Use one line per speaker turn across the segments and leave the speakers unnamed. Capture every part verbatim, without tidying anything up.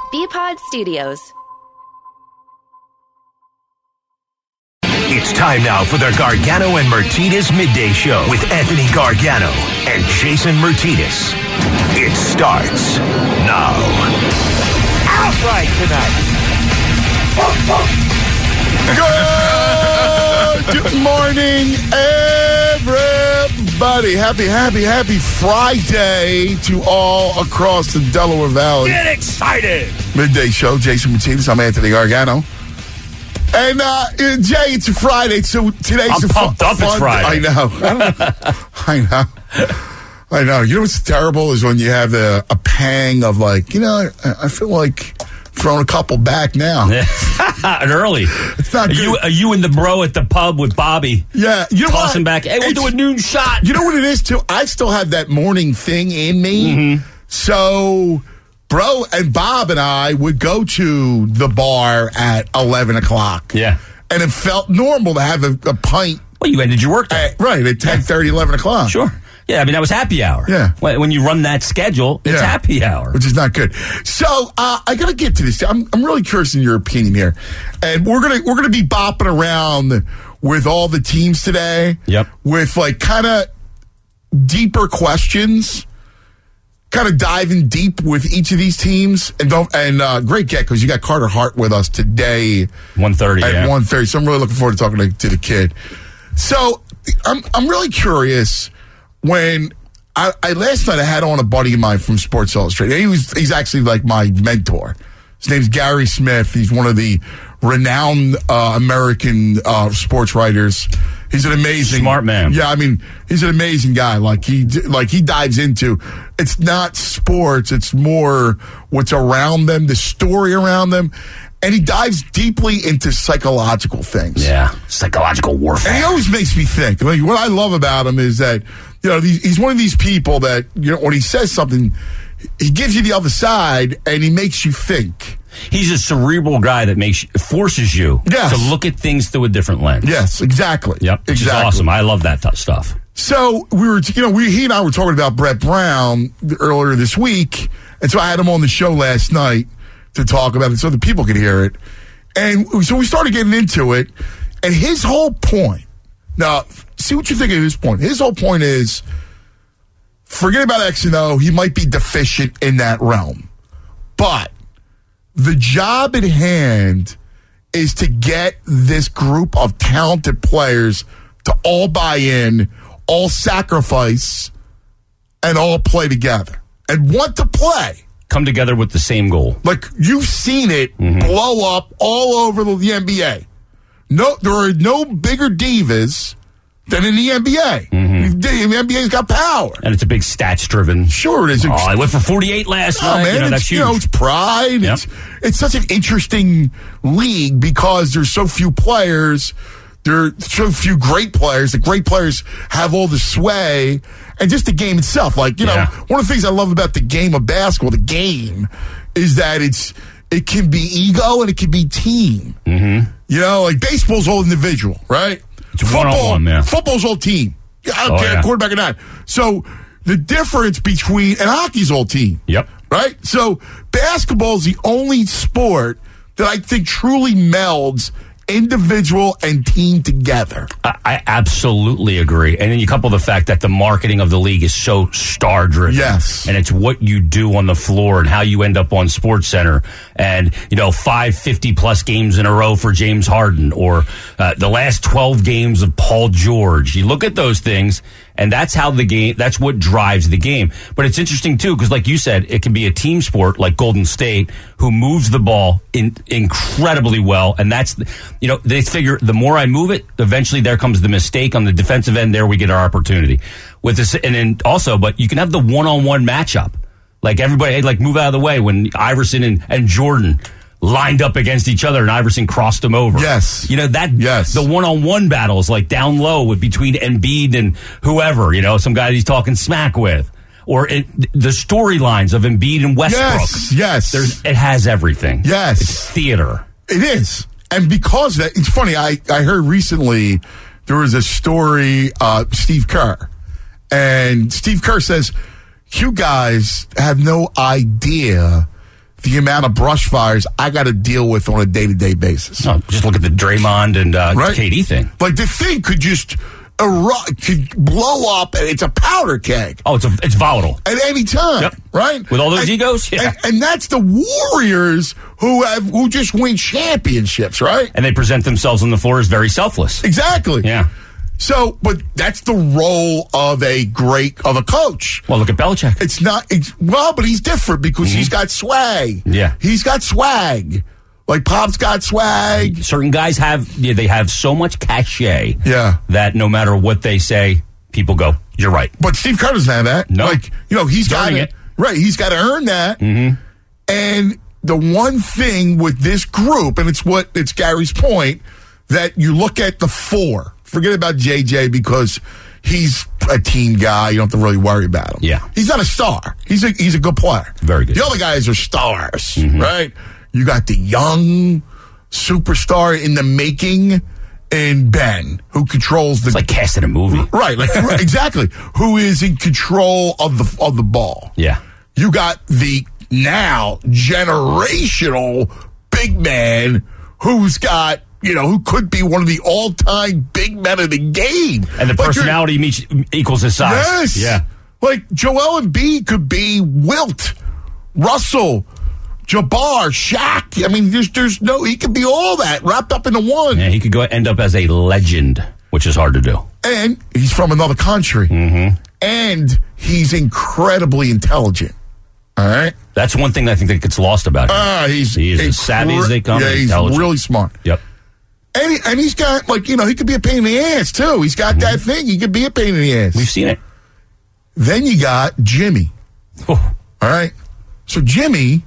B-Pod Studios.
It's time now for the Gargano and Martinez Midday Show with Anthony Gargano and Jason Martinez. It starts now.
Outright tonight.
Good morning, everybody. Happy, happy, happy Friday to all across the Delaware Valley.
Get excited.
Midday Show, Jason Martinez. I'm Anthony Gargano. And, uh, Jay, it's a Friday, so today's
I'm
a
pumped
fun,
up it's
fun
Friday.
I know. I know. I know. You know what's terrible is when you have a, a pang of like, you know, I, I feel like throwing a couple back now.
And early.
It's not
are
good.
you, are you and the bro at the pub with Bobby?
Yeah. You know
Tossing
what?
back. Hey, we'll
It's-
do a noon shot.
You know what it is, too? I still have that morning thing in me.
Mm-hmm.
So, bro and Bob and I would go to the bar at eleven o'clock.
Yeah.
And it felt normal to have a, a pint.
Well, you ended your work day.
At, right, at ten thirty, eleven o'clock.
Sure. Yeah, I mean, that was happy hour.
Yeah.
When, when you run that schedule, it's
Yeah.
happy hour.
Which is not good. So uh, I got to get to this. I'm, I'm really curious in your opinion here, and we're gonna we're gonna be bopping around with all the teams today.
Yep.
With like kind of deeper questions, kind of diving deep with each of these teams, and don't and uh, great get because you got Carter Hart with us today
one thirty,
at
yeah.
one thirty. So I'm really looking forward to talking to, to the kid. So I'm I'm really curious. When I, I last night I had on a buddy of mine from Sports Illustrated. He was he's actually like my mentor. His name's Gary Smith. He's one of the renowned uh, American uh, sports writers. He's an amazing
Smart man.
Yeah, I mean he's an amazing guy. Like he like he dives into it's not sports. It's more what's around them, the story around them. And he dives deeply into psychological things.
Yeah. Psychological warfare.
And he always makes me think. Like, what I love about him is that, you know, he's one of these people that, you know, when he says something, he gives you the other side and he makes you think.
He's a cerebral guy that makes forces you
Yes.
to look at things through a different lens.
Yes, exactly.
Yep. Which
exactly.
is awesome. I love that t- stuff.
So we were, you know, we he and I were talking about Brett Brown earlier this week, and so I had him on the show last night to talk about it so the people could hear it. And so we started getting into it, and his whole point, now, see what you think of his point. His whole point is, forget about X and O, he might be deficient in that realm. But the job at hand is to get this group of talented players to all buy in, all sacrifice, and all play together, and want to play.
Come together with the same goal.
Like, you've seen it
Mm-hmm.
blow up all over the N B A. No, there are no bigger divas than in the N B A.
Mm-hmm.
The N B A's got power.
And it's a big stats-driven.
Sure it is.
Oh, I went for forty-eight last
Oh,
night.
man,
You know,
it's,
that's huge.
you know, it's pride.
Yep.
It's, it's such an interesting league because there's so few players. There are so few great players. The great players have all the sway. And just the game itself. Like, you
Yeah.
know, one of the things I love about the game of basketball, the game, is that it's it can be ego and it can be team.
Mm-hmm.
You know, like baseball's all individual, right?
It's one-on-one, yeah.
Football's all team. I don't
Oh,
care,
yeah.
quarterback or not. So the difference between, and hockey's all team.
Yep.
Right? So basketball's the only sport that I think truly melds individual and team together.
I, I absolutely agree. And then you couple the fact that the marketing of the league is so star-driven.
Yes.
And it's what you do on the floor and how you end up on SportsCenter. And, you know, five fifty-plus games in a row for James Harden or uh, the last twelve games of Paul George. You look at those things, and that's how the game, that's what drives the game. But it's interesting, too, because like you said, it can be a team sport like Golden State who moves the ball in, incredibly well. And that's, the, you know, they figure the more I move it, eventually there comes the mistake on the defensive end. There we get our opportunity. With this, and then also, but you can have the one-on-one matchup. Like everybody, hey, like move out of the way when Iverson and, and Jordan lined up against each other and Iverson crossed them over.
Yes.
You know, that,
yes.
the one-on-one battles like down low with between Embiid and whoever, you know, some guy he's talking smack with. Or it, the storylines of Embiid and Westbrook.
Yes, yes.
There's, it has everything.
Yes.
It's theater.
It is. And because of that, it's funny, I, I heard recently there was a story, uh, Steve Kerr. And Steve Kerr says, you guys have no idea the amount of brush fires I got to deal with on a day-to-day basis.
No, just look at the Draymond and uh,
right?
K D thing.
Like, the thing could just erupt, could blow up, and it's a powder keg.
Oh, it's a, it's volatile.
At any time,
yep.
right?
With all those
and,
egos? Yeah.
And, and that's the Warriors who have who just win championships, right?
And they present themselves on the floor as very selfless.
Exactly.
Yeah.
So, but that's the role of a great, of a coach.
Well, look at Belichick.
It's not, it's, well, but he's different because mm-hmm. he's got swag.
Yeah.
He's got swag. Like Pop's got swag.
Certain guys have, yeah, they have so much cachet.
Yeah.
That no matter what they say, people go, you're right.
But Steve Kerr doesn't have that.
No.
Like, you know, he's got
it.
Right. He's got to earn that.
Mm-hmm.
And the one thing with this group, and it's what, it's Gary's point, that you look at the four. Forget about J J because he's a team guy. You don't have to really worry about him.
Yeah.
He's not a star. He's a he's a good player.
Very good.
The other guys are stars,
mm-hmm.
right? You got the young superstar in the making in Ben, who controls the...
It's like casting a movie.
Right, like, exactly. Who is in control of the of the ball.
Yeah.
You got the now generational big man who's got... You know, who could be one of the all-time big men of the game.
And the personality meets, equals his size.
Yes.
Yeah.
Like, Joel Embiid could be Wilt, Russell, Jabbar, Shaq. I mean, there's there's no... He could be all that wrapped up into one.
Yeah, he could go end up as a legend, which is hard to do.
And he's from another country.
Mm-hmm.
And he's incredibly intelligent. All right?
That's one thing I think that gets lost about him.
Uh, he's
he's as savvy as they come.
Yeah, he's really smart.
Yep.
And, he, and he's got, like, you know, he could be a pain in the ass, too. He's got mm-hmm. that thing. He could be a pain in the ass.
We've seen it.
Then you got Jimmy.
Oh.
All right? So Jimmy,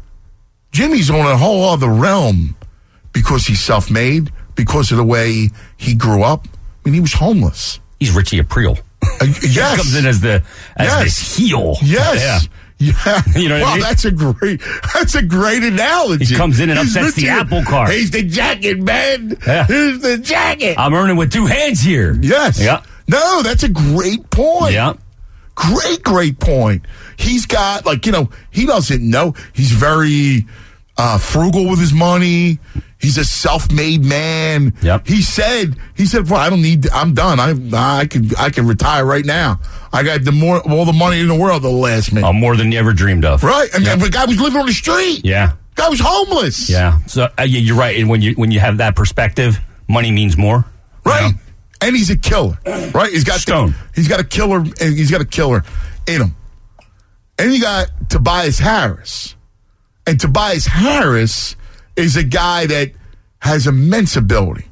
Jimmy's on a whole other realm because he's self-made, because of the way he grew up. I mean, he was homeless.
He's Richie Aprile.
Uh, yes.
He comes in as the as
yes.
this heel.
Yes.
Yeah.
Yeah,
you know what
wow,
I mean?
that's a great, that's a great analogy.
He comes in and
He's
upsets the apple cart.
He's the jacket, man.
Yeah.
He's the jacket.
I'm earning with two hands here.
Yes.
Yeah.
No, that's a great point.
Yeah.
Great, great point. He's got, like, you know, he doesn't know. He's very uh, frugal with his money. He's a self-made man.
Yep.
He said, he said, well, I don't need, I'm done. I I can I can retire right now. I got the more all the money in the world that'll last me.
Oh, more than you ever dreamed of.
Right. I mean,
yep.
the guy was living on the street.
Yeah.
Guy was homeless.
Yeah. So uh, yeah, you're right. And when you when you have that perspective, money means more.
Right.
You know?
And he's a killer. Right. He's got
Stone.
The, he's got a killer. And he's got a killer in him. And you got Tobias Harris. And Tobias Harris is a guy that has immense ability.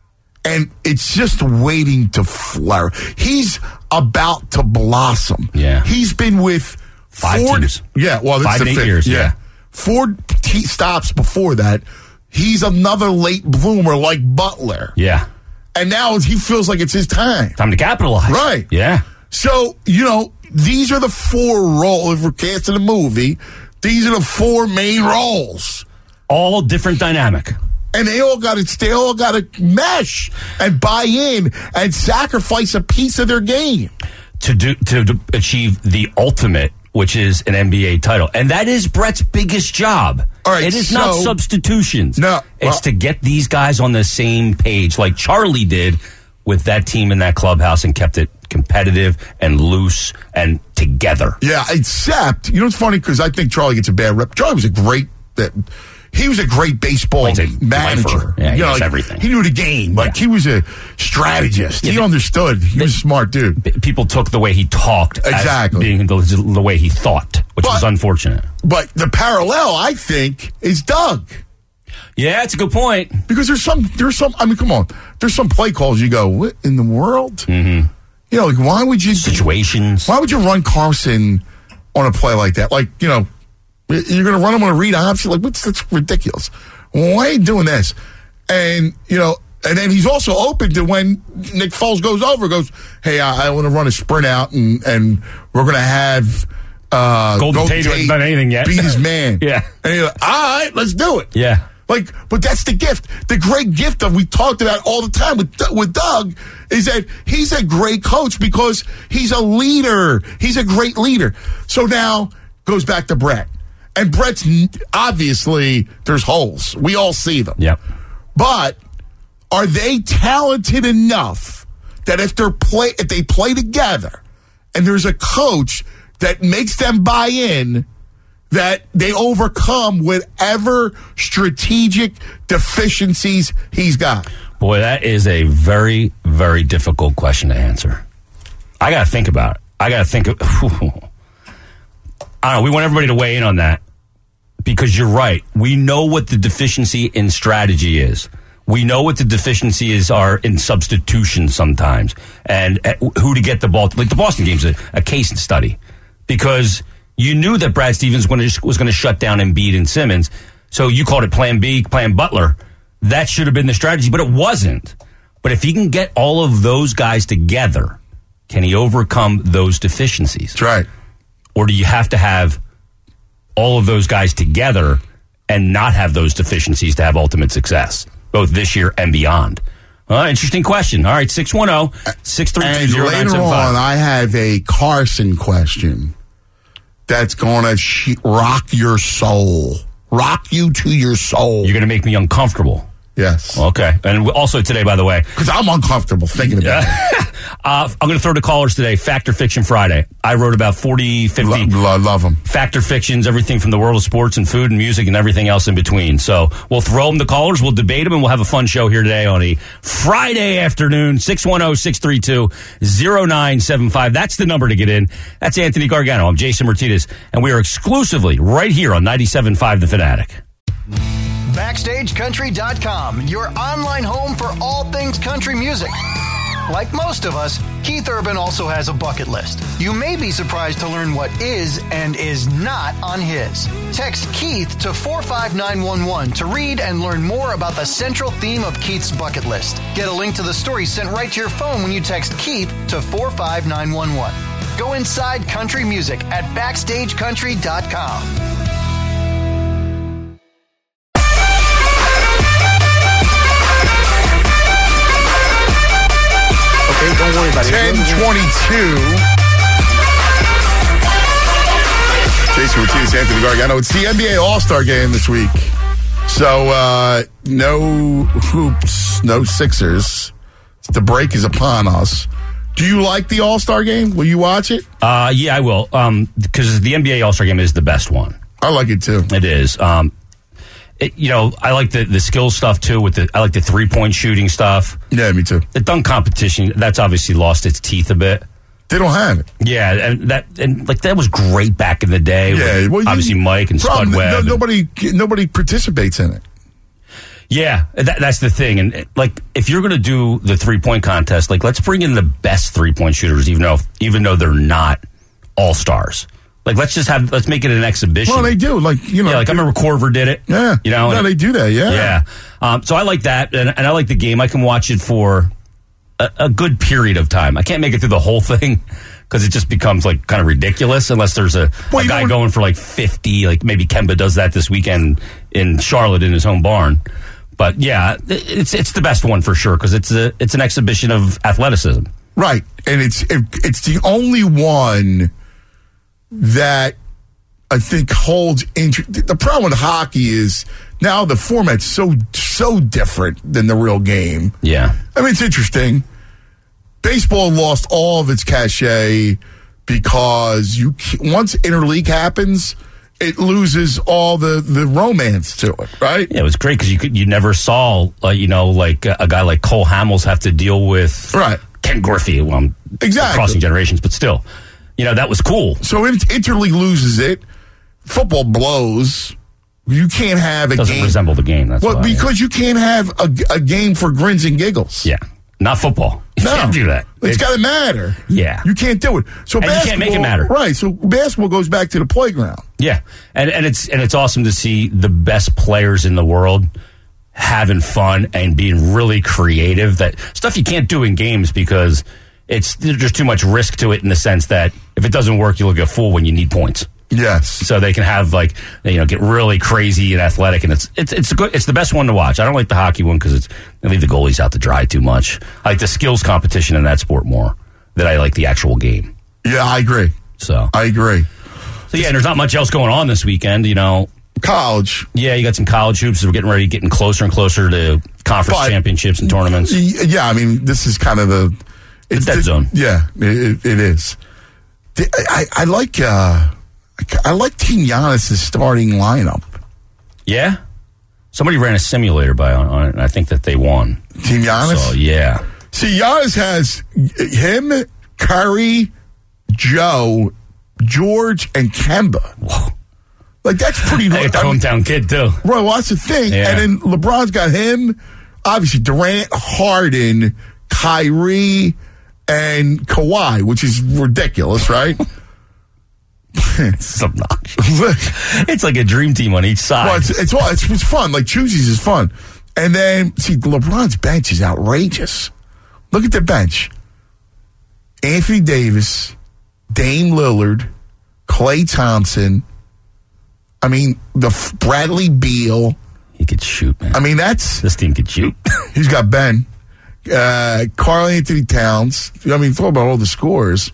And it's just waiting to flourish. He's about to blossom.
Yeah.
He's been with
Five
four,
teams.
Yeah, well, this
Five
is the
eight
fifth.
years,
yeah.
yeah.
Four t- stops before that. He's another late bloomer like Butler.
Yeah.
And now he feels like it's his time.
Time to capitalize.
Right.
Yeah.
So, you know, these are the four roles. If we're casting a movie, these are the four main roles.
All different dynamic.
And they all got to, they all got to mesh and buy in and sacrifice a piece of their game
to do to, to achieve the ultimate, which is an N B A title, and that is Brett's biggest job.
All right,
it is
so,
not substitutions.
No,
it's
well,
to get these guys on the same page, like Charlie did with that team in that clubhouse, and kept it competitive and loose and together.
Yeah, except you know it's funny because I think Charlie gets a bad rep. Charlie was a great that. He was a great baseball
He's a
manager.
lifer. Yeah, he
you know,
knows
like,
everything.
He knew the game. Like,
yeah.
he was a strategist.
Yeah,
he
they,
understood. He
they,
was a smart dude.
People took the way he talked
exactly.
as being the, the way he thought, which
but,
was unfortunate.
But the parallel, I think, is Doug.
Yeah, it's a good point.
Because there's some, there's some, I mean, come on. There's some play calls you go, what in the world?
Mm-hmm.
You know, like, why would you...
Situations.
Why would you run Carson on a play like that? Like, you know, you're going to run him on a read option? Like, what's, that's ridiculous. Why are you doing this? And, you know, and then he's also open to when Nick Foles goes over, goes, hey, I, I want to run a sprint out, and, and we're going to have uh,
Golden, Golden Tate hasn't done anything yet.
Beat his man.
Yeah.
And you're like, all right, let's do it.
Yeah.
Like, but that's the gift. The great gift that we talked about all the time with with Doug is that he's a great coach because he's a leader. He's a great leader. So now goes back to Brett. And Brett's, obviously, there's holes. We all see them.
Yep.
But are they talented enough that if they're play if they play together and there's a coach that makes them buy in, that they overcome whatever strategic deficiencies he's got?
Boy, that is a very, very difficult question to answer. I got to think about it. I got to think of... I don't know. We want everybody to weigh in on that because you're right. We know what the deficiency in strategy is. We know what the deficiencies are in substitution sometimes and who to get the ball. Like the Boston game's a, a case study because you knew that Brad Stevens was going to shut down Embiid and Simmons. So you called it Plan B, Plan Butler. That should have been the strategy, but it wasn't. But if he can get all of those guys together, can he overcome those deficiencies?
That's right.
Or do you have to have all of those guys together and not have those deficiencies to have ultimate success, both this year and beyond? Uh, interesting question. All right, six one zero, six three two, zero nine seven five.
Later on, I have a Carson question that's going to sh- rock your soul. Rock you to your soul.
You're going to make me uncomfortable.
Yes.
Okay. And also today, by the way.
Because I'm uncomfortable thinking about it.
uh, I'm going to throw to callers today, Fact or Fiction Friday. I wrote about forty, fifty.
Lo- love them.
Fact or fictions, everything from the world of sports and food and music and everything else in between. So we'll throw them to callers, we'll debate them, and we'll have a fun show here today on a Friday afternoon. six one zero, six three two, zero nine seven five. That's the number to get in. That's Anthony Gargano. I'm Jason Martinez, and we are exclusively right here on ninety-seven point five The Fanatic.
Backstage Country dot com, your online home for all things country music. Like most of us, Keith Urban also has a bucket list. You may be surprised to learn what is and is not on his. Text Keith to four five nine one one to read and learn more about the central theme of Keith's bucket list. Get a link to the story sent right to your phone when you text Keith to four five nine one one. Go inside country music at Backstage Country dot com.
Don't worry about it.
ten twenty-two. Jason Martinez, Anthony Gargano. It's the N B A All-Star Game this week. So, uh, no hoops, no Sixers. The break is upon us. Do you like the All-Star Game? Will you watch it?
Uh, yeah, I will. Um, because the N B A All-Star Game is the best one.
I like it, too.
It is. Um, It, you know, I like the, the skill stuff, too. With the I like the three-point shooting stuff.
Yeah, me too.
The dunk competition, that's obviously lost its teeth a bit.
They don't have it.
Yeah, and that and like that was great back in the day.
Yeah,
with
well, you,
obviously Mike and
problem,
Spud Webb.
No,
and,
nobody, nobody participates in it.
Yeah, that, that's the thing. And like, if you're going to do the three-point contest, like, let's bring in the best three-point shooters, even though even though they're not all-stars. Like, let's just have, let's make it an exhibition.
Well, they do. Like, you know.
Yeah, like I remember Corver did it.
Yeah.
You know?
No,
and,
they do that, yeah.
Yeah. Um, so I like that, and, and I like the game. I can watch it for a, a good period of time. I can't make it through the whole thing because it just becomes, like, kind of ridiculous unless there's a,
well,
a guy
know,
going for, like, fifty. Like, maybe Kemba does that this weekend in Charlotte in his home barn. But, yeah, it's it's the best one for sure because it's a it's an exhibition of athleticism.
Right. And it's it, it's the only one that I think holds interest. The problem with hockey is now the format's so so different than the real game.
Yeah,
I mean, it's interesting. Baseball lost all of its cachet because you once interleague happens, it loses all the, the romance to it, right?
Yeah, it was great because you could you never saw uh, you know like a, a guy like Cole Hamels have to deal with
right
Ken Griffey. Well, I'm
exactly
crossing generations, but still, you know that was cool.
So if interleague loses it. Football blows. You can't have a
Doesn't
game.
resemble the game. That's
well,
why,
because
yeah.
you can't have a, a game for grins and giggles.
Yeah, not football. You
no.
can't do that.
It's, it's got to matter.
Yeah,
you can't do it. So
and you can't make it matter.
Right. So basketball goes back to the playground.
Yeah, and and it's and it's awesome to see the best players in the world having fun and being really creative. That stuff you can't do in games because it's there's just too much risk to it in the sense that if it doesn't work, you look a fool when you need points.
Yes.
So they can have like you know get really crazy and athletic, and it's it's it's a good, it's the best one to watch. I don't like the hockey one because it's they leave the goalies out to dry too much. I like the skills competition in that sport more than I like the actual game.
Yeah, I agree.
So
I agree.
So, yeah, and there's not much else going on this weekend, you know.
College.
Yeah, you got some college hoops. We're getting ready, getting closer and closer to conference
But-
championships and tournaments.
Yeah, I mean, this is kind of the... It's
dead zone.
Yeah, it, it is. The- I, I like uh, I like Team Giannis' starting lineup.
Yeah? Somebody ran a simulator by on, on it, and I think that they won.
Team Giannis?
So, yeah.
See, Giannis has him, Curry, Joe, George, and Kemba.
Whoa.
Like, that's pretty...
Hey, the
I mean,
hometown kid, too.
right, well, that's the thing.
Yeah.
And then LeBron's got him, obviously, Durant, Harden, Kyrie, and Kawhi, which is ridiculous, right?
It's obnoxious. It's like a dream team on each side.
Well, it's it's, well, it's it's fun. Like choosies is fun, and then see LeBron's bench is outrageous. Look at the bench: Anthony Davis, Dame Lillard, Klay Thompson. I mean, the f- Bradley Beal.
He could shoot, man.
I mean, that's
This team could shoot.
he's got Ben, uh, Karl Anthony Towns. I mean, throw about all the scores,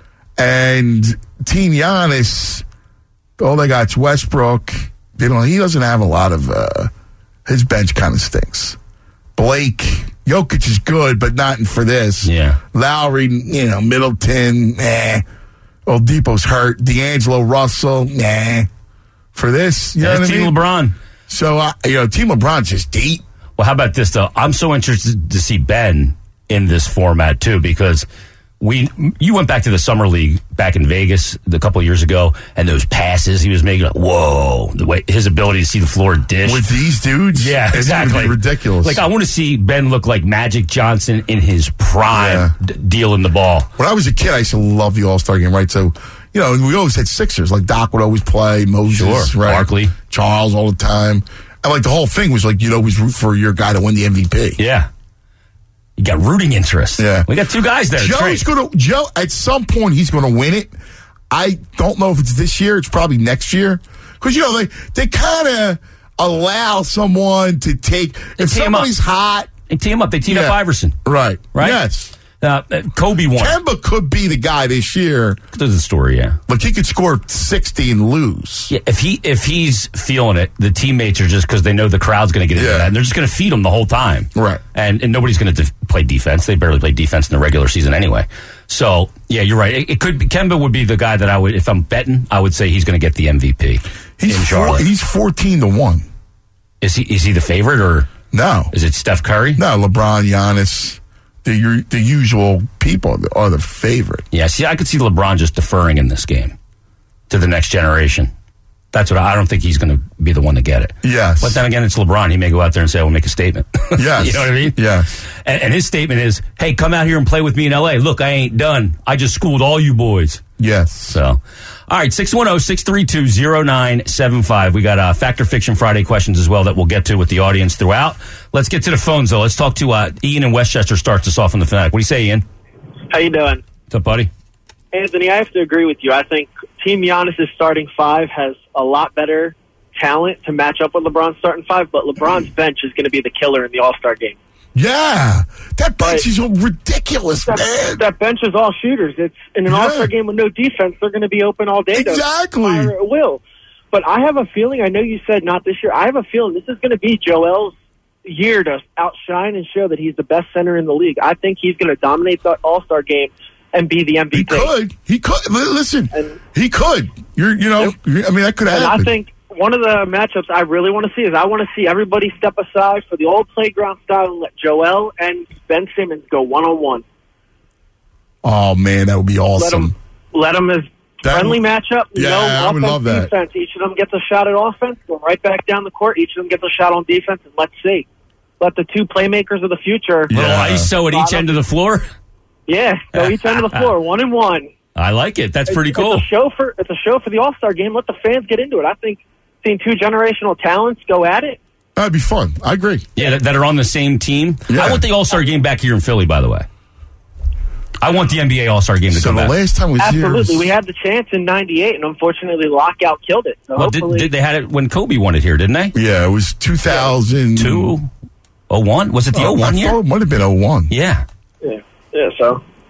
and Team Giannis. All they got's Westbrook. They don't. He doesn't have a lot of. Uh, his bench kind of stinks. Blake, Jokic is good, but not for this.
Yeah.
Lowry, you know, Middleton, eh. Oladipo's hurt. D'Angelo Russell, nah. For this, you know
That's
what I
Team
mean?
LeBron.
So, uh, you know, Team LeBron's just deep.
Well, how about this, though? I'm so interested to see Ben in this format, too, because we you went back to the Summer League back in Vegas a couple of years ago, and those passes he was making, like, whoa, the way his ability to see the floor dish.
With these dudes?
Yeah,
it's gonna
exactly.
be ridiculous.
Like, I want to see Ben look like Magic Johnson in his prime,
Yeah.
d- dealing the ball.
When I was a kid, I used to love the All-Star game, right? So, you know, and we always had Sixers. Like, Doc would always play, Moses,
Sure.
right?
Barkley.
Charles all the time. And, like, the whole thing was, like, you'd always root for your guy to win the M V P.
Yeah. You got rooting interest.
Yeah.
We got two guys there. It's
Joe's
great.
going to, Joe, at some point, he's going to win it. I don't know if it's this year. It's probably next year. Because, you know, they, they kind of allow someone to take, if
team up.
somebody's hot.
They team up. They team
Yeah.
up Iverson.
Right.
Right?
Yes.
Uh, uh, Kobe won.
Kemba could be the guy this year.
There's the story, yeah.
Like, he could score sixty and lose.
Yeah, if he if he's feeling it, the teammates are just because they know the crowd's going to get into
Yeah.
that, and they're just going to feed him the whole time,
Right.
And and nobody's going to def- play defense. They barely play defense in the regular season anyway. So yeah, you're right. It, it could be, Kemba would be the guy that I would, if I'm betting, I would say he's going to get the M V P
He's
in
four,
Charlotte.
he's fourteen to one.
Is he is he the favorite or
No.
is it Steph Curry?
No, LeBron, Giannis, the u- the usual people are the favorite.
Yeah, see, I could see LeBron just deferring in this game to the next generation. That's what I, I don't think he's going to be the one to get it.
Yes.
But then again, it's LeBron. He may go out there and say, "I will make a statement."
Yes.
You know what I mean?
Yes.
And, and his statement is, "Hey, come out here and play with me in L A. Look, I ain't done. I just schooled all you boys."
Yes.
So, all right, six one zero, six three two, zero nine seven five. We got uh, Fact or Fiction Friday questions as well that we'll get to with the audience throughout. Let's get to the phones, though. Let's talk to uh, Ian in Westchester starts us off on the Fanatic. What do you say, Ian?
How you doing?
What's up, buddy?
Anthony, I have to agree with you. I think Team Giannis' starting five has a lot better talent to match up with LeBron's starting five, but LeBron's bench is going to be the killer in the All-Star game.
Yeah. That bench
Right.
is ridiculous,
That,
man.
that bench is all shooters. It's in an
Yeah.
All-Star game with no defense, they're going to be open all day. to
Exactly.
fire at will. But I have a feeling, I know you said not this year, I have a feeling this is going to be Joel's year to outshine and show that he's the best center in the league. I think he's going to dominate the All-Star game and be the M V
He
P.
could. He could. Li- Listen,
And-
he could. You're, you know, I mean, that could
And
happen.
I think one of the matchups I really want to see is I want to see everybody step aside for the old playground style and let Joel and Ben Simmons go one-on-one.
Oh, man, that would be
Let
awesome.
them, let them as
That
friendly
would-
matchup.
Yeah,
no
I would
offense,
love that.
defense. Each of them gets a shot at offense, go right back down the court. Each of them gets a shot on defense, and let's see. Let the two playmakers of the future,
Yeah.
Little I S O at each end of the floor.
yeah, go each end of the floor, one and one.
I like it. That's pretty
It's-
cool.
It's a show for it's a show for the All Star game. Let the fans get into it. I think seeing two generational talents go at it.
That'd be fun. I agree.
Yeah, that, that are on the same team.
Yeah.
I want the All-Star game back here in Philly, by the way. I want the N B A All-Star game to
So
come
the
back.
last time was
Absolutely,
here.
we had the chance in ninety-eight, and unfortunately, lockout killed it. So
well, did,
hopefully,
did they had it when Kobe won it here, didn't they?
Yeah, it was two thousand
Two, oh one? Was it the oh
I
one
thought
year?
it might have been oh one.
Yeah.
yeah, yeah. So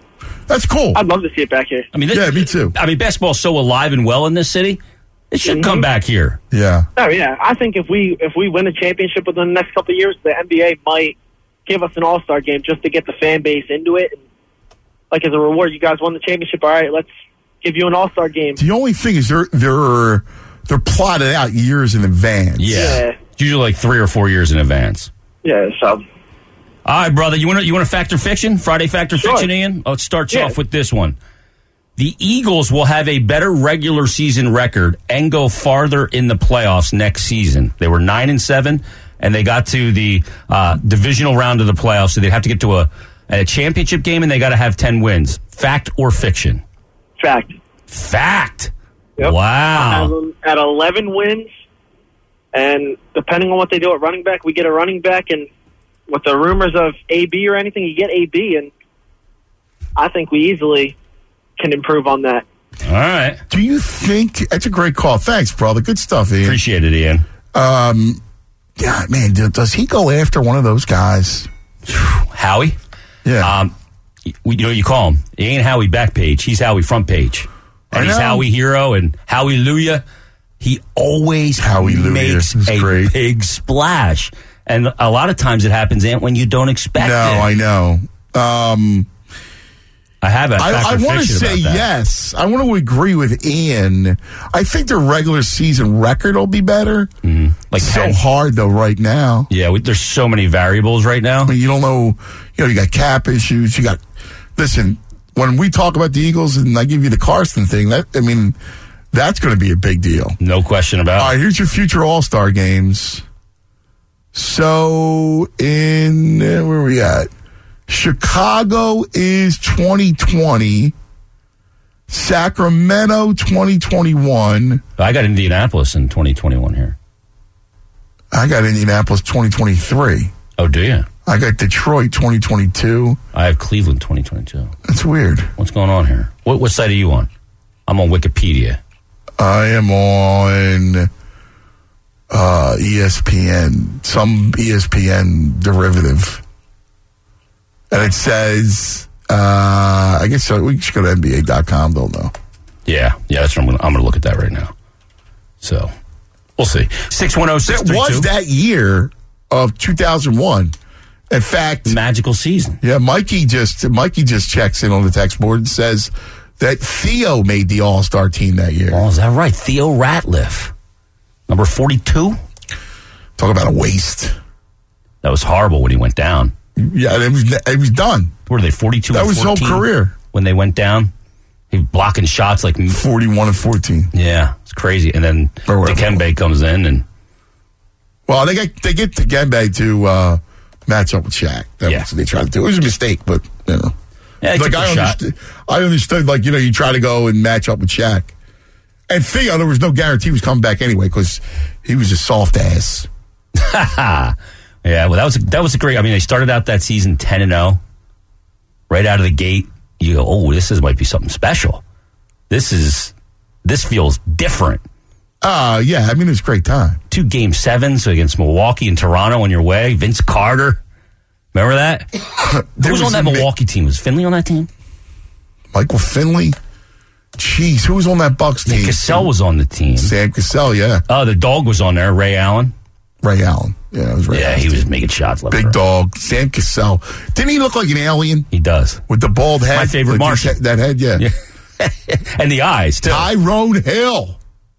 That's cool.
I'd love to see it back here.
I mean, this,
yeah, me too.
I mean, basketball's so alive and well in this city. It should mm-hmm. come back here.
Yeah.
Oh yeah, I think if we if we win a championship within the next couple of years, the N B A might give us an All-Star game just to get the fan base into it. And, like as a reward, you guys won the championship. All right, let's give you an All-Star game.
The only thing is they're they're they're plotted out years in advance.
Yeah,
yeah.
It's usually like three or four years in advance.
Yeah. So. All
right, brother. You want to you want to factor fiction? Friday factor
sure.
fiction, Ian. Let's start you
yeah.
off with this one. The Eagles will have a better regular season record and go farther in the playoffs next season. They were nine and seven, and they got to the uh, divisional round of the playoffs. So they'd have to get to a, a championship game, and they got to have ten wins. Fact or fiction?
Fact.
Fact.
Yep.
Wow.
I have them at eleven wins, and depending on what they do at running back, we get a running back, and with the rumors of A B or anything, you get A B, and I think we easily can improve on that.
All right.
Do you think that's a great call? Thanks, brother. Good stuff, Ian.
Appreciate it, Ian.
Um, yeah, man, does he go after one of those guys?
Howie?
Yeah.
Um, you know what you call him? He ain't Howie back page. He's Howie front page. And he's Howie hero and Howie Luya. He always
Howie
makes a
great.
big splash. And a lot of times it happens, Ant, when you don't expect
no,
it.
No, I know. Um...
I have a
I, I want to say yes. I want to agree with Ian. I think the regular season record will be better.
Mm-hmm. Like
so
ten.
hard though right now.
Yeah, we, there's so many variables right now.
I mean, you don't know. You know, you got cap issues. You got. Listen, when we talk about the Eagles and I give you the Carson thing, that I mean, that's going to be a big deal.
No question about it.
All right, here's your future All-Star games. So in uh, where are we at? Chicago is twenty twenty. Sacramento twenty twenty-one.
I got Indianapolis in twenty twenty-one here.
I got Indianapolis twenty twenty-three.
Oh, do you?
I got Detroit twenty twenty-two.
I have Cleveland twenty twenty-two.
That's weird.
What's going on here? What, what site are you on? I'm on Wikipedia.
I am on uh, E S P N, some E S P N derivative. And it says, uh, I guess so, we should go to N B A dot com, don't know.
Yeah, yeah, that's what I'm going I'm to look at that right now. So, we'll see. six one zero, six three two.
It was that year of two thousand one. In fact,
magical season.
Yeah, Mikey just Mikey just checks in on the text board and says that Theo made the All-Star team that year.
Oh, is that right? Theo Ratliff. Number forty-two?
Talk about a waste.
That was horrible when he went down.
Yeah, it was, it was done.
What are they, forty-two
that
and
was
fourteen?
His whole career.
When they went down? He was blocking shots like...
forty-one and fourteen.
Yeah, it's crazy. And then Dikembe comes in and...
Well, they get they get Dikembe to uh, match up with Shaq. That's
yeah.
what they tried to do. It was a mistake, but, you know.
Yeah,
like I understood, I understood, like, you know, you try to go and match up with Shaq. And Theo, there was no guarantee he was coming back anyway because he was a soft ass.
Yeah, well, that was a, that was a great. I mean, they started out that season ten and zero, right out of the gate. You go, oh, this is might be something special. This is this feels different.
Uh yeah, I mean, it was a great time.
Two game sevens against Milwaukee and Toronto on your way. Vince Carter, remember that? Who was, was on that Milwaukee team? Was Finley on that team?
Michael Finley. Jeez, who was on that Bucks team?
Yeah, Cassell was on the team.
Sam Cassell, yeah.
Oh, the dog was on there. Ray Allen.
Ray Allen. Yeah, it was Ray
Yeah,
Allen's
he was
team.
making shots left.
Big
right.
dog. Sam Cassell. Didn't he look like an alien?
He does.
With the bald head.
My favorite
like
Martian.
That, that head, yeah.
yeah. And the eyes, too.
Tyrone Hill.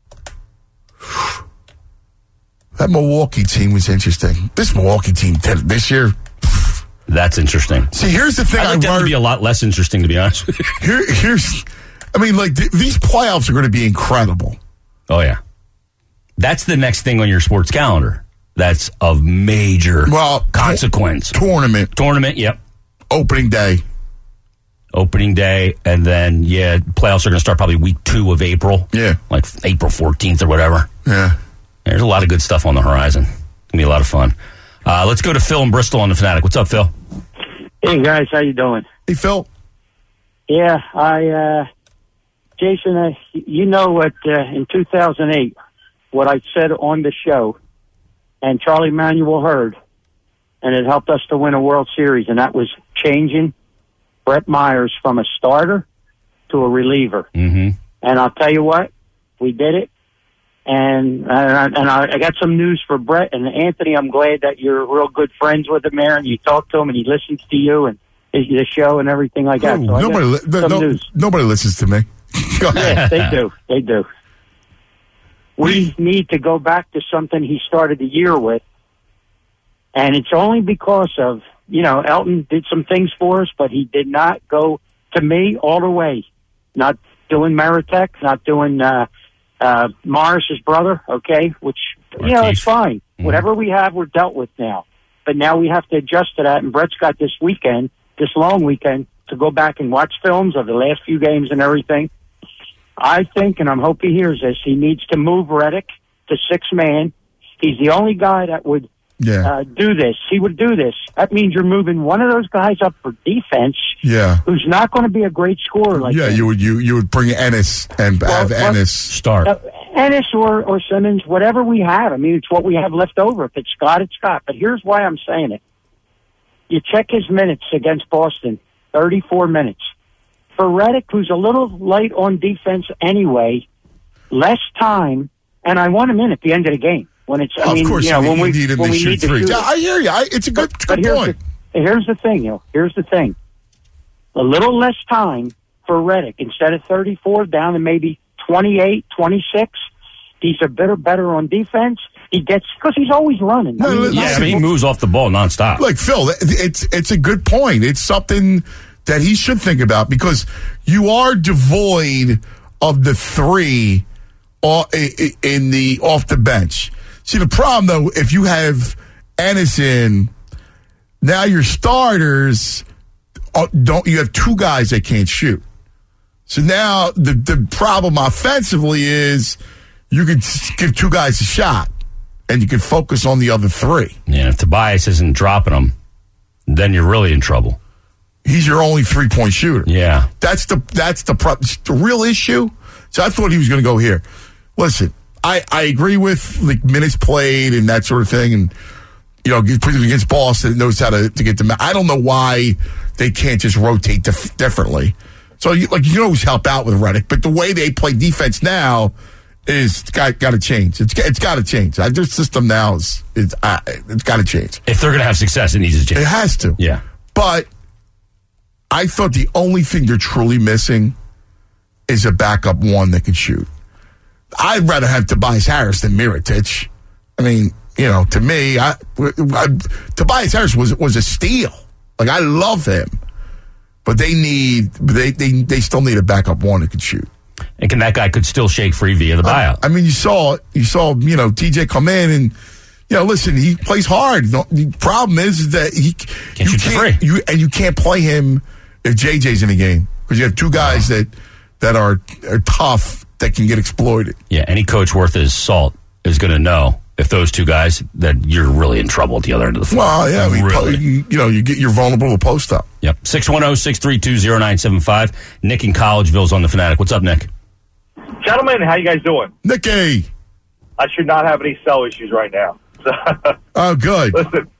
That Milwaukee team was interesting. This Milwaukee team this year.
That's interesting.
See, here's the thing.
I think
I
that would be a lot less interesting, to be honest with you.
Here, here's, I mean, like, th- these playoffs are going to be incredible.
Oh, yeah. That's the next thing on your sports calendar. That's of major
well,
consequence.
T- tournament.
Tournament, yep.
Opening day.
Opening day, and then, yeah, playoffs are going to start probably week two of April.
Yeah.
Like April fourteenth or whatever.
Yeah.
There's a lot of good stuff on the horizon. It's going to be a lot of fun. Uh, let's go to Phil in Bristol on the Fanatic. What's up, Phil?
Hey, guys. How you doing?
Hey, Phil.
Yeah, I, uh, Jason, uh, you know what, uh, in two thousand eight, what I said on the show, and Charlie Manuel heard, and it helped us to win a World Series, and that was changing Brett Myers from a starter to a reliever.
Mm-hmm.
And I'll tell you what, we did it. And uh, and I, I got some news for Brett and Anthony. I'm glad that you're real good friends with him there, and you talk to him, and he listens to you and the show and everything like that.
Oh,
So
nobody, li-
some
no,
news.
nobody listens to me. Go ahead.
Yes, they do. They do. We need to go back to something he started the year with, and it's only because of, you know, Elton did some things for us, but he did not go, to me, all the way. Not doing Maritek, not doing uh, uh, Morris's brother, okay, which, you know, it's fine. Mm-hmm. Whatever we have, we're dealt with now. But now we have to adjust to that, and Brett's got this weekend, this long weekend, to go back and watch films of the last few games and everything. I think, and I hope he hears this, he needs to move Reddick to six-man. He's the only guy that would
Yeah.
uh, do this. He would do this. That means you're moving one of those guys up for defense
Yeah.
who's not going to be a great scorer like
Yeah,
that.
you would you you would bring Ennis and
Well,
have
well,
Ennis
Start.
Uh, Ennis or, or Simmons, whatever we have. I mean, it's what we have left over. If it's Scott, it's Scott. But here's why I'm saying it. You check his minutes against Boston, thirty-four minutes. For Reddick, who's a little light on defense anyway, less time, and I want him in at the end of the game. When it's, I
of
mean,
course,
you know,
you
when we,
need him
when
to
we
shoot
need to
three.
shoot
Yeah,
it.
I hear you. I, it's a good,
But,
good
but here's
point.
The, here's the thing, you know. Here's the thing. A little less time for Reddick. Instead of thirty-four, down to maybe twenty-eight, twenty-six. He's a better, better on defense. He gets, because he's always running.
No,
I mean,
Yeah, I mean, he moves off the ball nonstop.
Look, Phil, it's it's a good point. It's something that he should think about because you are devoid of the three in the off the bench. See, the problem though, if you have Ennis in, now your starters don't. You have two guys that can't shoot. So now the the problem offensively is you can give two guys a shot, and you can focus on the other three.
Yeah, if Tobias isn't dropping them, then you're really in trouble.
He's your only three point shooter.
Yeah,
that's the that's the pro- the real issue. So I thought he was going to go here. Listen, I, I agree with like minutes played and that sort of thing, and you know, against Boston, knows how to, to get them. I don't know why they can't just rotate dif- differently. So you, like you can always help out with Reddick, but the way they play defense now is got got to change. It's it's got to change. I, their system now is it's uh, it's got to change.
if they're going to have success, it needs to change.
It has to.
Yeah.
But I thought the only thing they're truly missing is a backup one that can shoot. I'd rather have Tobias Harris than Mirotic. I mean, you know, to me, I, I, Tobias Harris was was a steal. Like, I love him. But they need, they, they, they still need a backup one that can shoot.
And can that guy could still shake free via the buyout?
I, I mean, you saw, you saw, you know, T J come in and, you know, listen, he plays hard. The, the problem is, is that he
Can't
you
shoot the
can't,
free.
you and you can't play him if J J's in the game because you have two guys that that are, are tough that can get exploited.
Yeah, any coach worth his salt is going to know if those two guys that you're really in trouble at the other end of the floor.
Well, yeah, we,
really.
you, you know, you get you're vulnerable to post up.
Yep. six one zero, six three two, zero nine seven five. Nick in Collegeville's on the Fanatic. What's up, Nick?
Gentlemen, how you guys doing?
Nicky.
I should not have any cell issues right now.
Oh, good.
Listen,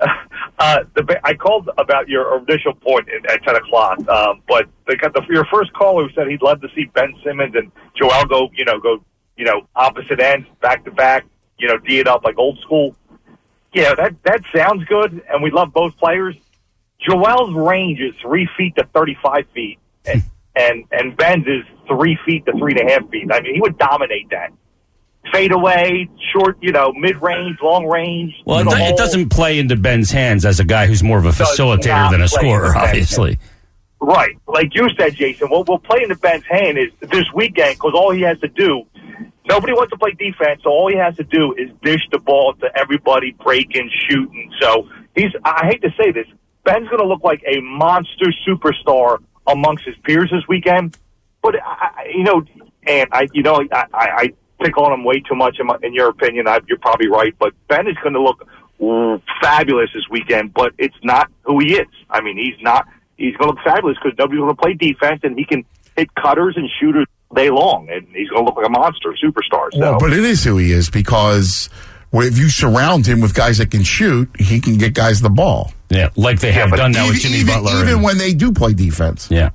uh, the, I called about your initial point at, at ten o'clock, um, but the, the, your first caller who said he'd love to see Ben Simmons and Joel go, you know, go, you know, opposite ends, back to back, you know, D it up like old school. Yeah, that that sounds good, and we love both players. Joel's range is three feet to thirty-five feet, and and, and Ben's is three feet to three and a half feet. I mean, he would dominate that. Fade away, short, you know, mid-range, long range.
Well, it, do, it doesn't play into Ben's hands as a guy who's more of a facilitator than a scorer, obviously.
Right. Like you said, Jason, what we'll play into Ben's hand is this weekend because all he has to do, nobody wants to play defense, so all he has to do is dish the ball to everybody, breaking, shooting. So he's, I hate to say this, Ben's going to look like a monster superstar amongst his peers this weekend. But, I, you know, and I, you know, I, I, I pick on him way too much in, my, in your opinion. I, you're probably right, but Ben is going to look mm, fabulous this weekend, but it's not who he is. I mean, he's not, he's going to look fabulous because nobody's going to play defense and he can hit cutters and shooters day long, and he's going to look like a monster superstar. So.
Well, but it is who he is because where if you surround him with guys that can shoot, he can get guys the ball.
Yeah, like they have
yeah,
done now
even,
with Jimmy
even,
Butler.
Even
and,
when they do play defense.
Yeah.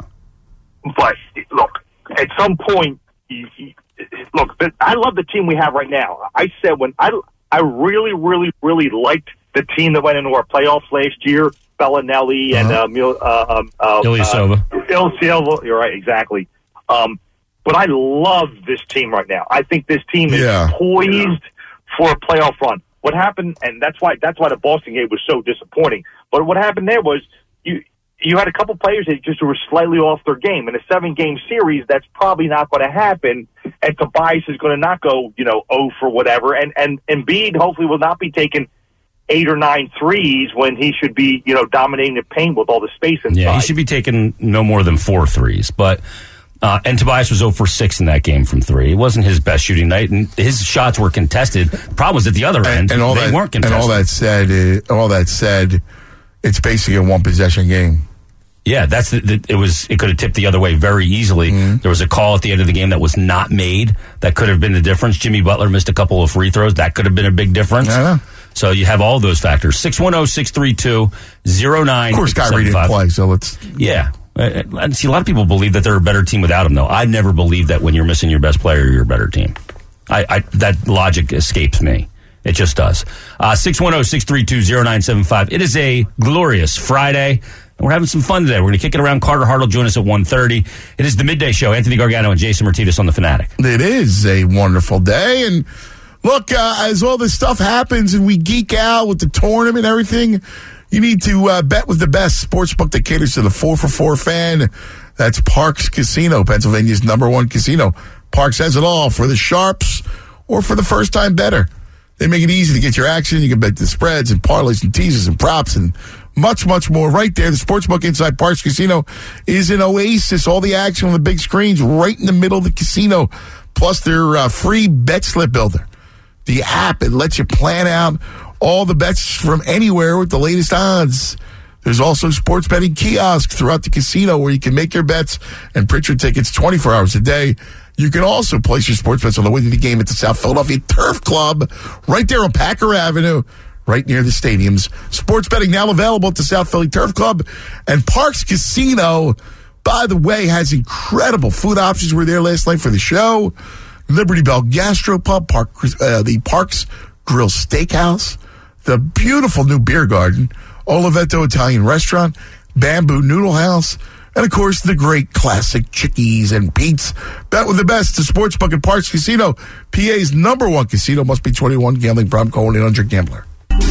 But, look, at some point, you, you, look, I love the team we have right now. I said when I, I really, really, really liked the team that went into our playoffs last year, Bellinelli and
uh-huh.
uh, Mil- uh, um, uh,
Ilyasova.
Uh, Ilyasova, you're right, exactly. Um, but I love this team right now. I think this team is
Yeah.
poised for a playoff run. What happened, and that's why that's why the Boston game was so disappointing. But what happened there was you you had a couple players that just were slightly off their game. In a seven-game series, that's probably not going to happen, and Tobias is going to not go, you know, oh for whatever. And, and Embiid hopefully will not be taking eight or nine threes when he should be, you know, dominating the paint with all the space inside.
Yeah, he should be taking no more than four threes. But uh, and Tobias was zero for six in that game from three. It wasn't his best shooting night, and his shots were contested. The problem was at the other end,
And, and all
they
that,
weren't contested.
And all that said, uh, all that said, it's basically a one-possession game.
Yeah, that's the, the, it was. It could have tipped the other way very easily.
Mm-hmm.
There was a call at the end of the game that was not made. That could have been the difference. Jimmy Butler missed a couple of free throws. That could have been a big difference.
I know.
So you have all those factors. six one zero, six three two, zero nine
Of course, Kyrie didn't play, so let's...
Yeah. I see a lot of people believe that they're a better team without him, though. I never believed that when you're missing your best player, you're a better team. I, I that logic escapes me. It just does. Uh, six one zero, six three two, zero nine seven five. It is a glorious Friday. And we're having some fun today. We're going to kick it around. Carter Hart will join us at one thirty. It is the Midday Show. Anthony Gargano and Jason Martinez on The Fanatic.
It is a wonderful day. And look, uh, as all this stuff happens and we geek out with the tournament and everything, you need to uh, bet with the best sportsbook that caters to the four for four fan. That's Parx Casino, Pennsylvania's number one casino. Parx has it all for the sharps or for the first-time bettor. They make it easy to get your action. You can bet the spreads and parlays and teasers and props and much, much more right there. The sportsbook inside Parx Casino is an oasis. All the action on the big screens right in the middle of the casino. Plus their uh, free bet slip builder. The app, it lets you plan out all the bets from anywhere with the latest odds. There's also sports betting kiosks throughout the casino where you can make your bets and print your tickets twenty-four hours a day. You can also place your sports bets on the way to the game at the South Philadelphia Turf Club, right there on Packer Avenue, right near the stadiums. Sports betting now available at the South Philly Turf Club. And Parx Casino, by the way, has incredible food options. We were there last night for the show. Liberty Bell Gastropub, Park, uh, the Parks Grill Steakhouse, the beautiful new beer garden, Oliveto Italian Restaurant, Bamboo Noodle House, and, of course, the great classic Chickies and Pete's. Bet with the best. The Sportsbook at Parx Casino, P A's number one casino. Must be twenty-one. Gambling problem. Call one eight hundred gambler.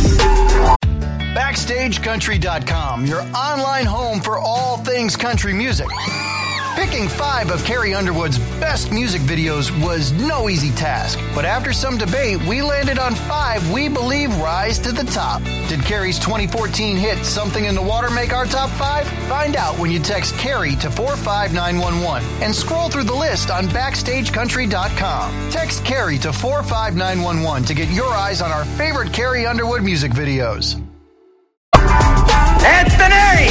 Backstage Country dot com, your online home for all things country music. Picking five of Carrie Underwood's best music videos was no easy task, but after some debate, we landed on five we believe rise to the top. Did Carrie's twenty fourteen hit Something in the Water make our top five? Find out when you text Carrie to four five nine one one and scroll through the list on Backstage Country dot com. Text Carrie to four five nine one one to get your eyes on our favorite Carrie Underwood music videos.
Anthony!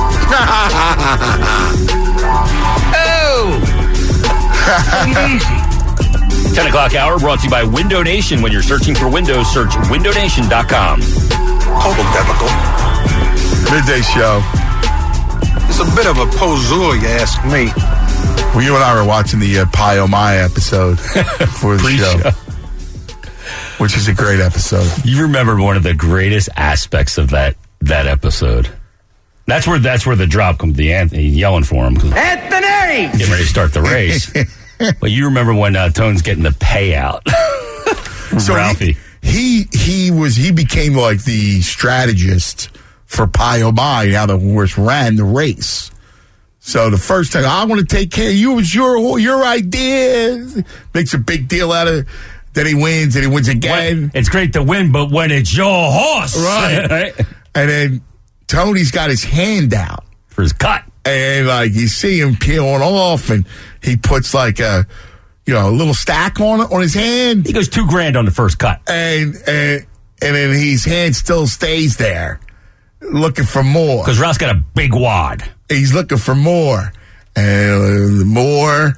Oh! Take it easy.
ten o'clock hour brought to you by Window Nation. When you're searching for windows, search window nation dot com.
Total debacle.
Midday show.
It's a bit of a poseur, you ask me.
Well, you and I were watching the uh, Pie Oh My episode for the
Pre-show.
show, which is a great episode.
You remember one of the greatest aspects of that that episode. That's where that's where the drop comes. The Anthony yelling for him.
Anthony!
Getting ready to start the race. But you remember when uh, Tone's getting the payout.
So
Ralphie.
He, he he was he became like the strategist for Pie Oh My. Now the horse ran the race. So the first time, I want to take care of you. It was your your idea. Makes a big deal out of it. Then he wins, and he wins again.
When, it's great to win, but when it's your horse,
Right.
right?
And then Tony's got his hand out.
For his cut.
And, like, you see him peeling off, and he puts, like, a, you know, a little stack on it, on his hand.
He goes two grand on the first cut.
And, and, and then his hand still stays there, looking for more.
Because Ralph's got a big wad.
He's looking for more. And uh, more.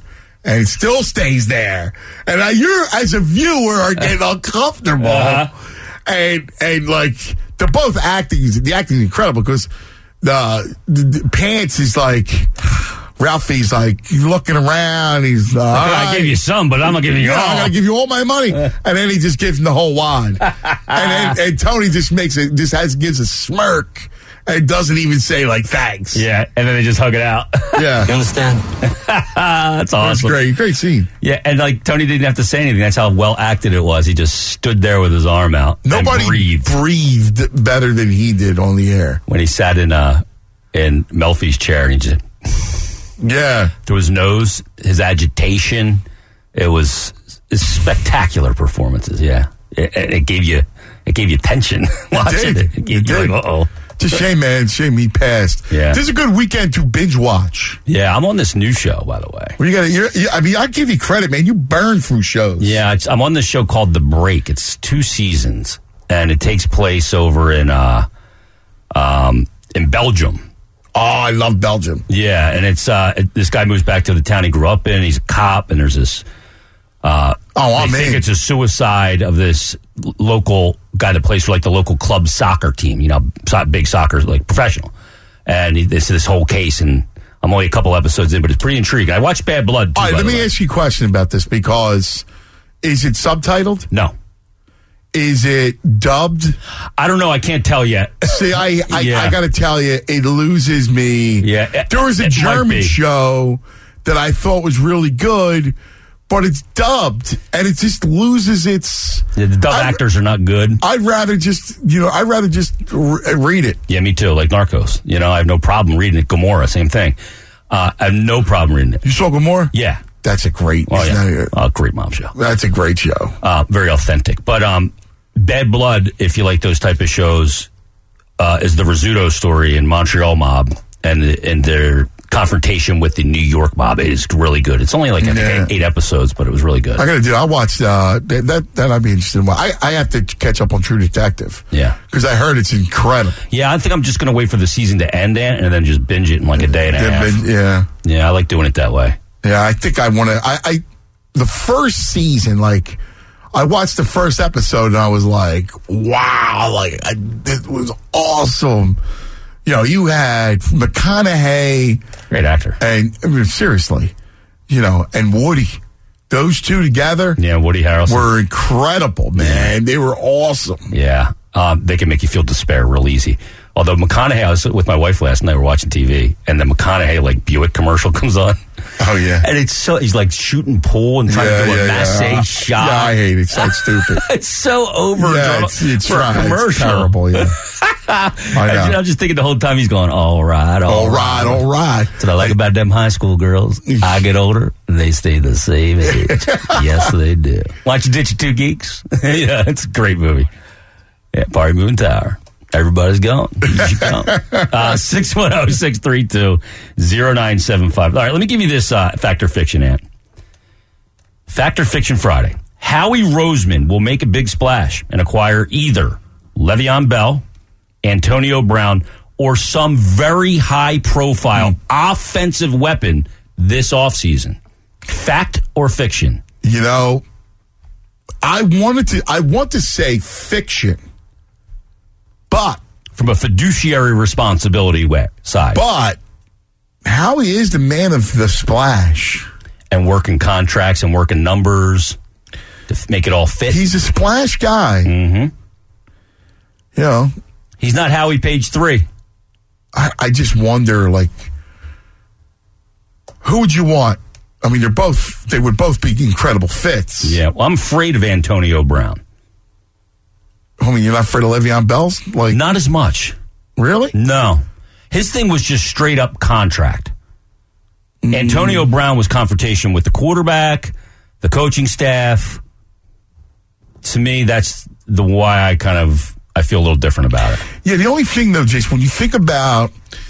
and it still stays there. And I, you're, as a viewer, are getting uncomfortable. Uh-huh. And, and like, they're both acting, the acting is incredible because the, the, the Pants is like, Ralphie's like looking around. He's uh, all
I
right.
gave you some, but I'm not giving you
yeah,
all.
I'm gonna give you all my money, and then he just gives him the whole wad. and then and Tony just makes it, just has gives a smirk and doesn't even say like thanks.
Yeah, and then they just hug it out.
Yeah,
you understand?
That's awesome.
That's great, great scene.
Yeah, and like Tony didn't have to say anything. That's how well acted it was. He just stood there with his arm out.
Nobody
and breathed.
breathed better than he did on the air
when he sat in uh in Melfi's chair and he just.
Yeah.
Through his nose, his agitation. It was it's spectacular performances, yeah. It, it gave you it gave you tension watching it. It gave
it
you
did.
like, uh-oh.
It's a shame, man. Shame he passed.
Yeah.
This is a good weekend to binge watch.
Yeah, I'm on this new show, by the way.
Well, you gotta, you're, you, I mean, I give you credit, man. You burn through shows.
Yeah, it's, I'm on this show called The Break. It's two seasons, and it takes place over in uh, um, in Belgium.
Oh, I love Belgium.
Yeah, and it's uh, it, this guy moves back to the town he grew up in. He's a cop, and there's this. Uh,
oh, I'm
they think
in.
it's a suicide of this l- local guy that plays for like the local club soccer team. You know, so, big soccer, like professional. And he, this this whole case, and I'm only a couple episodes in, but it's pretty intriguing. I watched Bad Blood. Too,
All right,
by
let
the
me
way.
ask you a question about this because is it subtitled?
No.
Is it dubbed?
I don't know. I can't tell yet.
See, I I,
Yeah.
I got to tell you, it loses me.
Yeah,
there was a
it might
German
be.
show that I thought was really good, but it's dubbed, and it just loses its.
Yeah, the dub
I'd-
actors are not good.
I'd rather just, you know, I'd rather just re- read it.
Yeah, me too. Like Narcos. You know, I have no problem reading it. Gomorrah, same thing. Uh, I have no problem reading it.
You saw Gomorrah?
Yeah.
That's a great.
Oh,
isn't
yeah.
that a-
Uh, great mom show.
that's a great show.
Uh, very authentic. But um, Bad Blood, if you like those type of shows, uh, is the Rizzuto story in Montreal mob and and their confrontation with the New York mob. It is really good. It's only like I think,
Yeah.
eight, eight episodes, but it was really good.
I got to do. I watched uh, that. That that I'd be interested in. I I have to catch up on True Detective.
Yeah.
because I heard it's incredible.
Yeah, I think I'm just going to wait for the season to end and then just binge it in like a day and a
Yeah,
half.
but- yeah.
Yeah, I like doing it that way.
Yeah, I think I want to. I, I the first season, like I watched the first episode and I was like, wow, like I, it was awesome. You know, you had McConaughey,
Great actor.
and I mean, seriously, you know, and Woody. Those two together
Yeah, Woody Harrelson.
were incredible, man. They were awesome.
Yeah, um, they can make you feel despair real easy. Although McConaughey, I was with my wife last night, we were watching T V, and the McConaughey, like, Buick commercial comes on.
Oh, yeah.
And it's so, he's like shooting pool and trying to do a masse shot.
Yeah, I hate it. It's so stupid.
It's so over
Yeah, it's, it's,
for a
right.
commercial.
It's terrible, yeah. I
And, you know, I'm just thinking the whole time he's going, all right, all,
All right, all right.
That's what I like about them high school girls. I get older, they stay the same age. Yes, they do. Why don't you ditch your two geeks? Yeah, it's a great movie. Yeah, Party Moon Tower. Everybody's gone. You should come. Uh, six one zero, six three two, zero nine seven five. All right, let me give you this uh, Fact or Fiction, Ant. Fact or Fiction Friday. Howie Roseman will make a big splash and acquire either Le'Veon Bell, Antonio Brown, or some very high-profile
Hmm.
offensive weapon this offseason. Fact or fiction?
You know, I wanted to. I want to say fiction, but
From a fiduciary responsibility way, side.
but Howie is the man of the splash.
And working contracts and working numbers to f- make it all fit.
He's a splash guy.
Mm-hmm.
You know,
He's not Howie Page three.
I, I just wonder, like, who would you want? I mean, they're both. They would both be incredible fits.
Yeah, well, I'm afraid of Antonio Brown.
I mean, you're not afraid of Le'Veon Bell's? Like,
Not as much.
really?
No. His thing was just straight up contract. Antonio Brown was confrontation with the quarterback, the coaching staff. To me, that's the why I kind of I feel a little different about it.
Yeah, the only thing, though, Jason, when you think about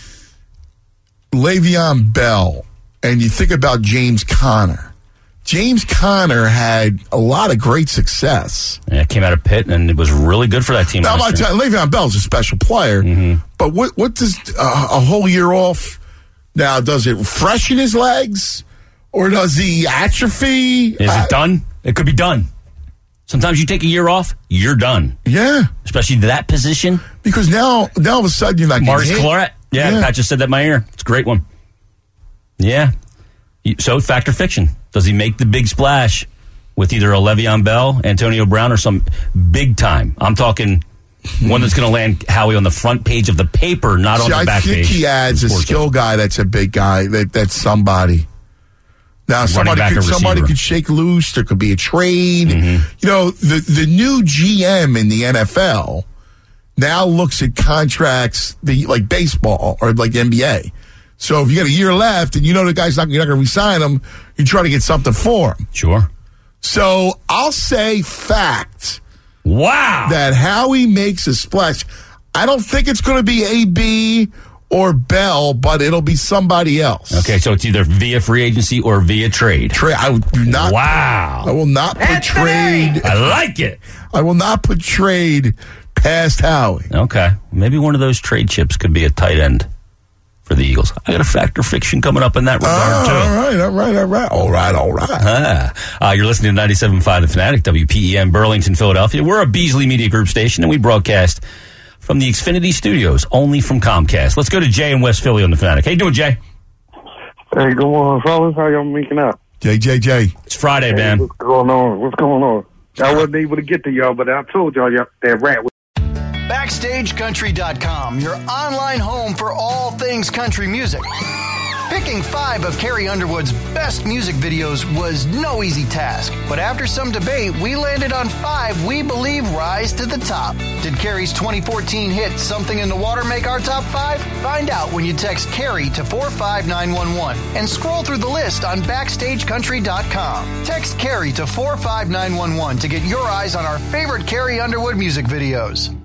Le'Veon Bell and you think about James Conner, James Conner had a lot of great success.
Yeah, it came out of Pitt, and it was really good for that team.
Now, I'm
last
not
year.
telling- Le'Veon Bell's a special player, but what what does uh, a whole year off now, does it freshen his legs? Or does he atrophy?
Is
I,
it done? It could be done. Sometimes you take a year off, you're done.
Yeah.
Especially to that position.
Because now, now all of a sudden you're like...
Mars Claret. Yeah, yeah, Pat just said that in my ear. It's a great one. Yeah. So, fact or fiction? Does he make the big splash with either a Le'Veon Bell, Antonio Brown, or some big time? I'm talking one that's going to land Howie on the front page of the paper, not
See,
on the back page.
I think he adds a skill guy that's a big guy. That That's somebody. Now, somebody could, somebody could shake loose. There could be a trade.
Mm-hmm.
You know, the, the new G M in the N F L now looks at contracts the, like baseball or like N B A. So if you got a year left and you know the guy's not, you're not going to re-sign him, you try to get something for him.
Sure.
So I'll say fact.
Wow.
That Howie makes a splash. I don't think it's going to be A B or Bell, but it'll be somebody else.
Okay, so it's either via free agency or via trade.
Trade. I would do not.
Wow.
I will not put
Anthony!
trade.
I like it.
I will not put trade past Howie.
Okay. Maybe one of those trade chips could be a tight end for the Eagles. I got a fact or fiction coming up in that regard,
oh,
too.
All right, all right, all right. All right, all right.
Ah. Uh, you're listening to ninety-seven point five The Fanatic, W P E M, Burlington, Philadelphia. We're a Beasley Media Group station, and we broadcast from the Xfinity Studios, only from Comcast. Let's go to Jay in West Philly on The Fanatic. How you doing, Jay?
Hey, good morning, fellas. How y'all making out?
J J J.
It's Friday,
hey,
man.
What's going on? What's going on? I wasn't able to get to y'all, but I told y'all, y'all that rat was...
Backstage Country dot com, your online home for all things country music. Picking five of Carrie Underwood's best music videos was no easy task, but after some debate, we landed on five we believe rise to the top. Did Carrie's twenty fourteen hit Something in the Water make our top five? Find out when you text Carrie to four five nine one one and scroll through the list on Backstage Country dot com. Text Carrie to four five nine one one to get your eyes on our favorite Carrie Underwood music videos.